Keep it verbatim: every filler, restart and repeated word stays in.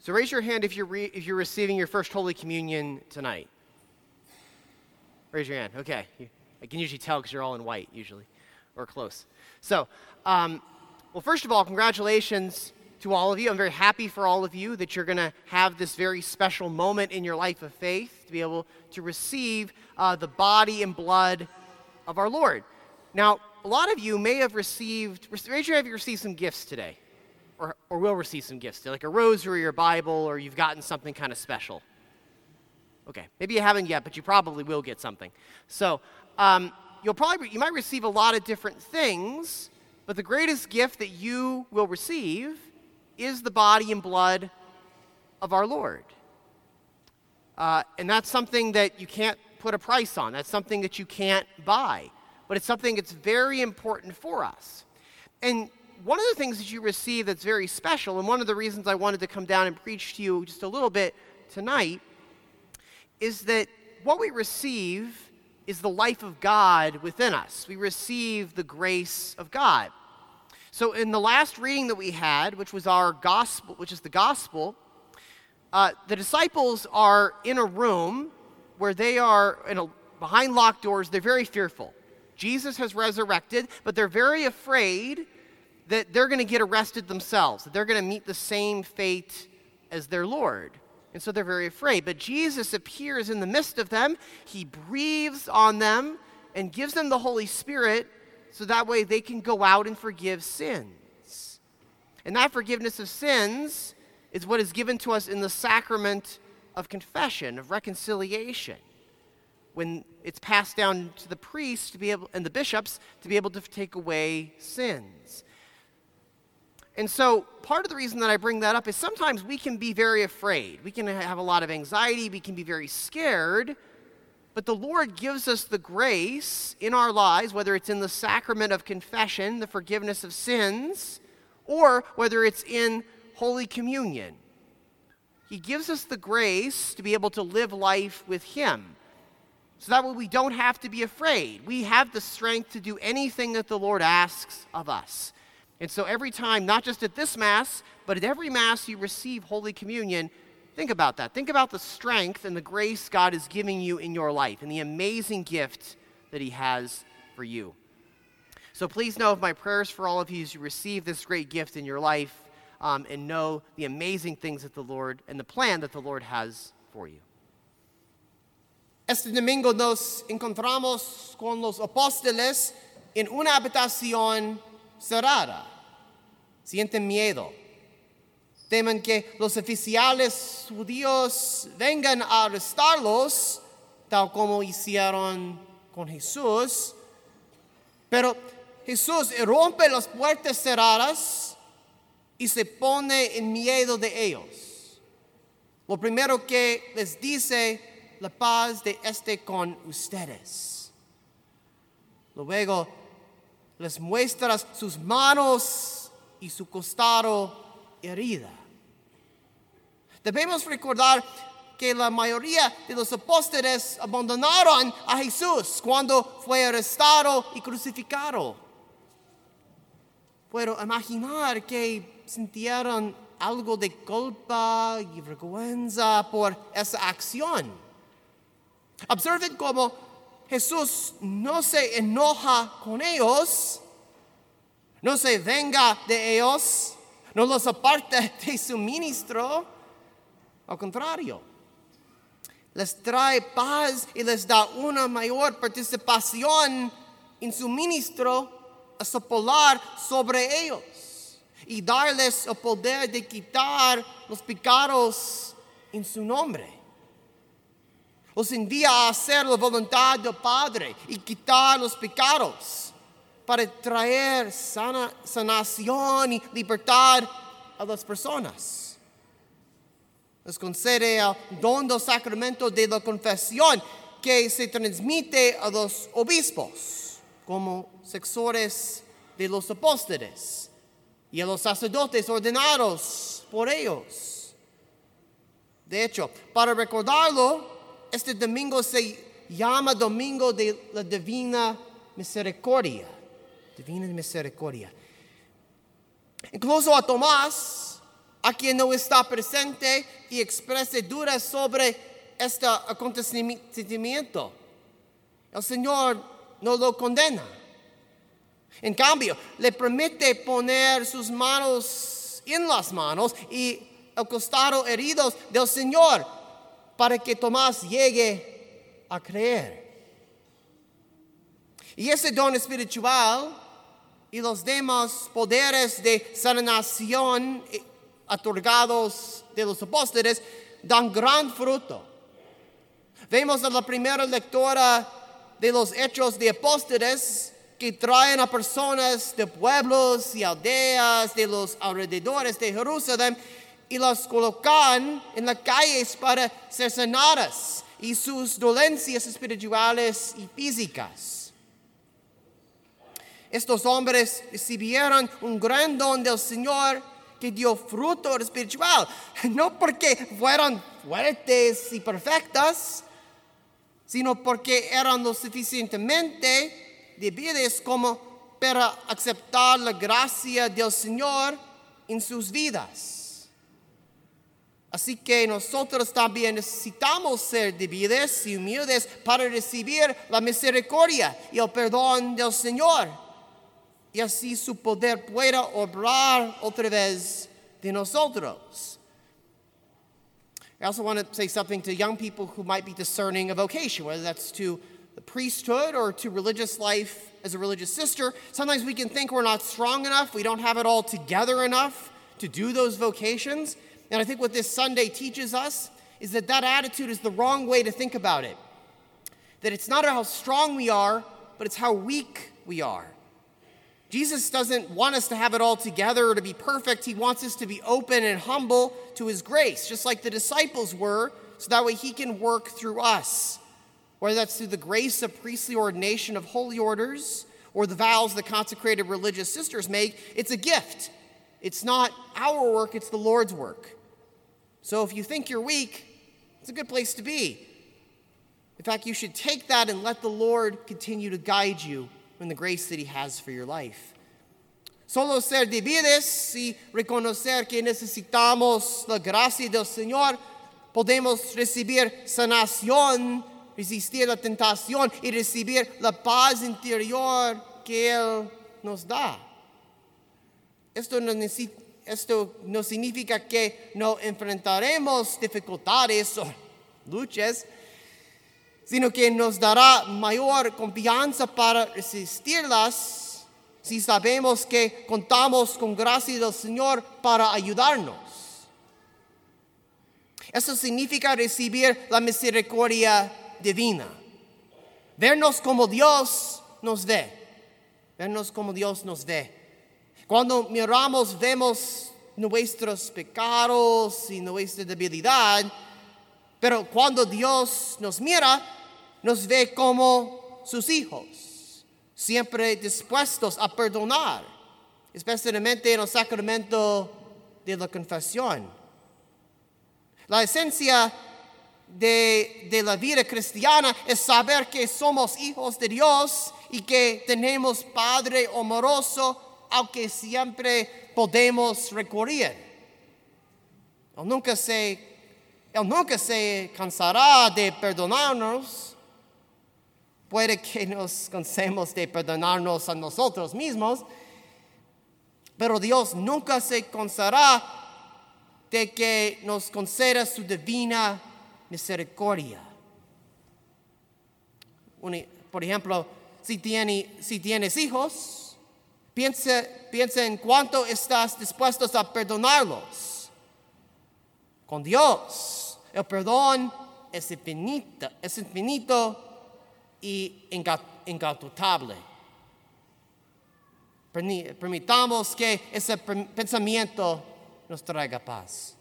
So raise your hand if you're, re- if you're receiving your first Holy Communion tonight. Raise your hand. Okay. I can usually tell because you're all in white, usually, or close. So, um, well, first of all, congratulations to all of you. I'm very happy for all of you that you're going to have this very special moment in your life of faith to be able to receive uh, the body and blood of our Lord. Now, a lot of you may have received, raise your hand if you received some gifts today, or, or will receive some gifts today, like a rosary or Bible, or you've gotten something kind of special. Okay, maybe you haven't yet, but you probably will get something. So, um, you'll probably, you might receive a lot of different things, but the greatest gift that you will receive is the body and blood of our Lord. Uh, and that's something that you can't put a price on. That's something that you can't buy. But it's something that's very important for us. And one of the things that you receive that's very special, and one of the reasons I wanted to come down and preach to you just a little bit tonight, is that what we receive is the life of God within us. We receive the grace of God. So in the last reading that we had, which was our gospel, which is the gospel, uh, the disciples are in a room where they are in a, behind locked doors. They're very fearful. Jesus has resurrected, but they're very afraid that they're going to get arrested themselves, that they're going to meet the same fate as their Lord. And so they're very afraid. But Jesus appears in the midst of them. He breathes on them and gives them the Holy Spirit so that way they can go out and forgive sins. And that forgiveness of sins is what is given to us in the sacrament of confession, of reconciliation, when it's passed down to the priests to be able, and the bishops to be able to take away sins. And so part of the reason that I bring that up is sometimes we can be very afraid. We can have a lot of anxiety. We can be very scared. But the Lord gives us the grace in our lives, whether it's in the sacrament of confession, the forgiveness of sins, or whether it's in Holy Communion. He gives us the grace to be able to live life with Him. So that way we don't have to be afraid. We have the strength to do anything that the Lord asks of us. And so every time, not just at this Mass, but at every Mass you receive Holy Communion, think about that. Think about the strength and the grace God is giving you in your life and the amazing gift that He has for you. So please know of my prayers for all of you as you receive this great gift in your life um, and know the amazing things that the Lord and the plan that the Lord has for you. Este domingo nos encontramos con los apóstoles en una habitación cerrada. Sienten miedo. Temen que los oficiales judíos vengan a arrestarlos, tal como hicieron con Jesús. Pero Jesús rompe las puertas cerradas y se pone en miedo de ellos. Lo primero que les dice: la paz de esté con ustedes. Luego les muestra sus manos y su costado herida. Debemos recordar que la mayoría de los apóstoles abandonaron a Jesús cuando fue arrestado y crucificado. Puedo imaginar que sintieron algo de culpa y vergüenza por esa acción. Observen cómo Jesús no se enoja con ellos, no se venga de ellos, no los aparta de su ministro. Al contrario, les trae paz y les da una mayor participación en su ministro a soplar sobre ellos y darles el poder de quitar los pecados en su nombre. Los envía a hacer la voluntad del Padre y quitar los pecados para traer sana, sanación y libertad a las personas. Les concede el don del sacramento de la confesión que se transmite a los obispos como sucesores de los apóstoles y a los sacerdotes ordenados por ellos. De hecho, para recordarlo, este domingo se llama Domingo de la Divina Misericordia. Divina Misericordia. Incluso a Tomás, a quien no está presente y exprese dudas sobre este acontecimiento. El Señor no lo condena. En cambio, le permite poner sus manos en las manos y el costado heridos del Señor para que Tomás llegue a creer. Y ese don espiritual y los demás poderes de sanación otorgados de los apóstoles dan gran fruto. Vemos en la primera lectura de los hechos de apóstoles que traen a personas de pueblos y aldeas de los alrededores de Jerusalén y las colocan en las calles para ser sanadas y sus dolencias espirituales y físicas. Estos hombres recibieron un gran don del Señor que dio fruto espiritual, no porque fueron fuertes y perfectas, sino porque eran lo suficientemente débiles como para aceptar la gracia del Señor en sus vidas. Así que nosotros también necesitamos ser débiles y humildes para recibir la misericordia y el perdón del Señor. Y así su poder pueda obrar otra vez de nosotros. I also want to say something to young people who might be discerning a vocation, whether that's to the priesthood or to religious life as a religious sister. Sometimes we can think we're not strong enough, we don't have it all together enough to do those vocations. And I think what this Sunday teaches us is that that attitude is the wrong way to think about it. That it's not how strong we are, but it's how weak we are. Jesus doesn't want us to have it all together or to be perfect. He wants us to be open and humble to his grace, just like the disciples were, so that way he can work through us. Whether that's through the grace of priestly ordination of holy orders or the vows the consecrated religious sisters make, it's a gift. It's not our work, it's the Lord's work. So if you think you're weak, it's a good place to be. In fact, you should take that and let the Lord continue to guide you in the grace that he has for your life. Solo ser débiles y reconocer que necesitamos la gracia del Señor, podemos recibir sanación, resistir la tentación y recibir la paz interior que Él nos da. Esto no, esto no significa que no enfrentaremos dificultades o luchas, sino que nos dará mayor confianza para resistirlas si sabemos que contamos con gracia del Señor para ayudarnos. Eso significa recibir la misericordia divina. Vernos como Dios nos ve. Vernos como Dios nos ve. Cuando miramos, vemos nuestros pecados y nuestra debilidad, pero cuando Dios nos mira, nos ve como sus hijos, siempre dispuestos a perdonar, especialmente en el sacramento de la confesión. La esencia de, de la vida cristiana es saber que somos hijos de Dios y que tenemos Padre amoroso al que siempre podemos recurrir. Él nunca se, él nunca se cansará de perdonarnos. Puede que nos cansemos de perdonarnos a nosotros mismos, pero Dios nunca se cansará de que nos conceda su divina misericordia. Por ejemplo, si, tiene, si tienes hijos, piensa, piensa en cuánto estás dispuestos a perdonarlos. Con Dios, el perdón es infinito, es infinito y incalculable. Permitamos que ese pensamiento nos traiga paz.